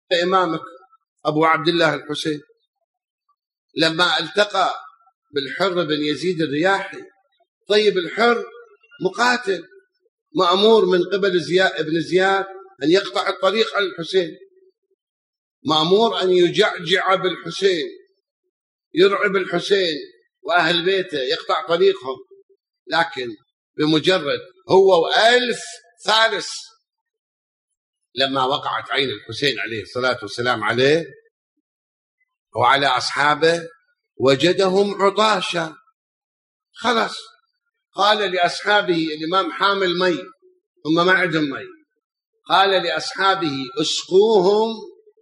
إمامك أبو عبد الله الحسين لما التقى بالحر بن يزيد الرياحي. طيب الحر مقاتل مأمور من قبل ابن زياد أن يقطع الطريق على الحسين، مأمور أن يجعجع بالحسين، يرعب الحسين وأهل بيته، يقطع طريقهم. لكن بمجرد هو وألف ثالث لما وقعت عين الحسين عليه الصلاة والسلام عليه وعلى أصحابه وجدهم عطاشا، خلاص قال لأصحابه، الإمام حامل مي هم ما عندهم مي، قال لأصحابه اسقوهم،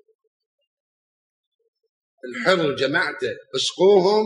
الحر جماعته اسقوهم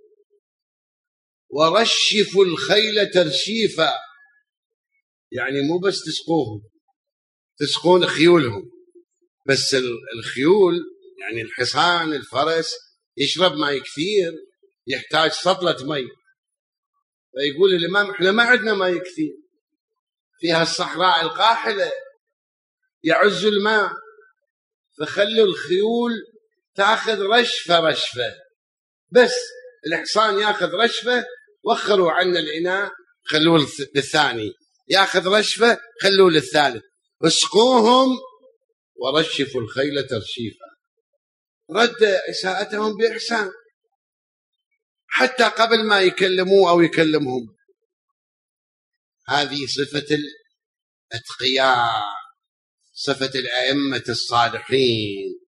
ورشفوا الخيل ترشيفا، يعني مو بس تسقوهم، تسقون خيولهم، بس الخيول يعني الحصان الفرس يشرب ماء كثير، يحتاج سطلة مي. فيقول الإمام احنا ما عندنا ماء كثير، فيها الصحراء القاحلة يعز الماء، فخلوا الخيول تاخذ رشفة بس، الحصان ياخذ رشفة، وخروا عنا الإناء خلوه للثاني، ياخذ رشفة خلوه للثالث، اسقوهم ورشفوا الخيل ترشيفا. رد إساءتهم بإحسان حتى قبل ما يكلموه أو يكلمهم. هذه صفة الأتقياء، صفة الأئمة الصالحين.